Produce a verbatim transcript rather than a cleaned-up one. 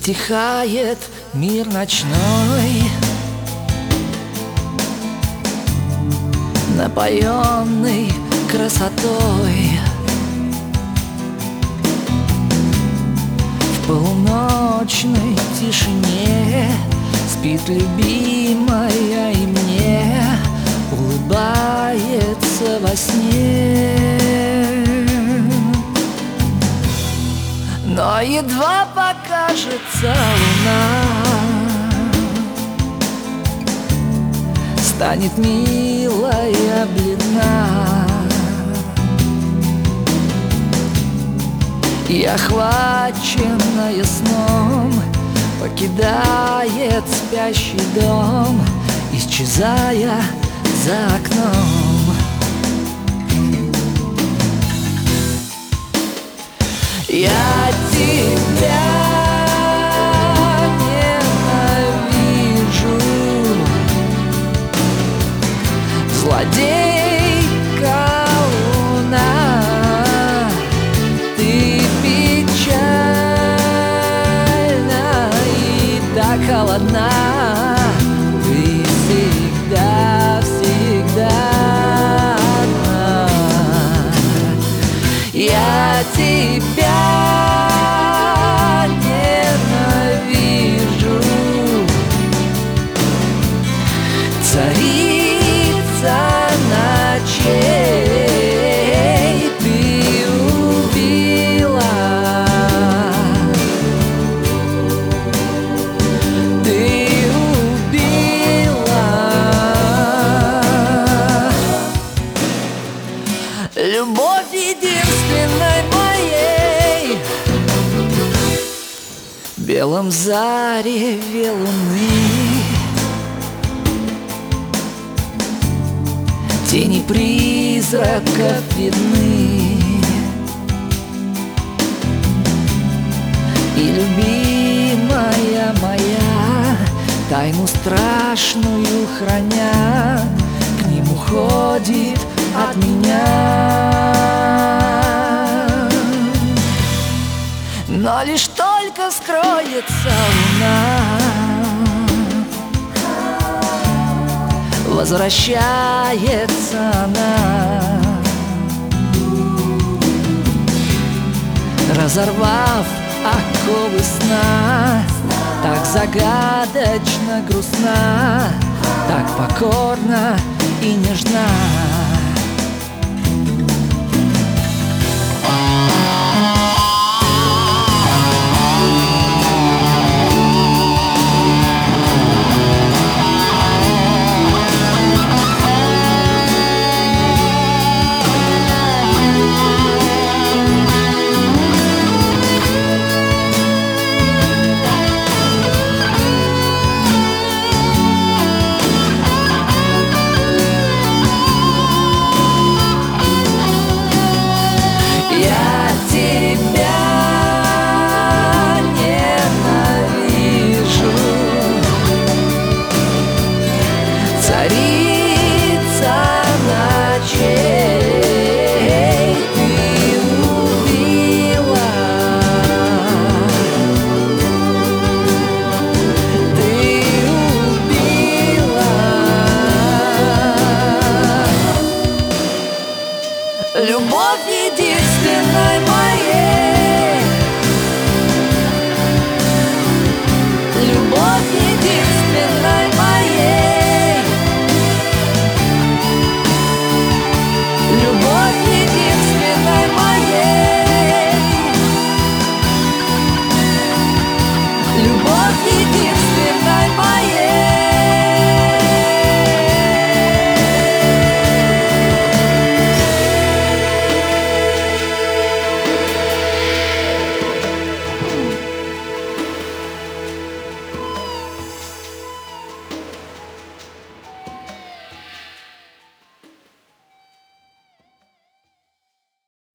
Затихает мир ночной, напоенный красотой. В полуночной тишине спит любимая и мне улыбается во сне. Но едва покажется луна, станет милая бледна, и охваченная сном покидает спящий дом, исчезая за окном. Я тебя ненавижу, злодейка луна, ты печальна и так холодна, ты всегда, всегда одна. Я тебя ненавижу, царица ночей, ты убила, ты убила любовь единственной моей. В белом зареве луны тени призраков видны, и любимая моя, тайну страшную храня, к ним уходит от меня. Но лишь только скроется луна, возвращается она, разорвав оковы сна, так загадочно грустна, так покорна и нежна. Царица ночей, ты убила, ты убила любовь единственной моей.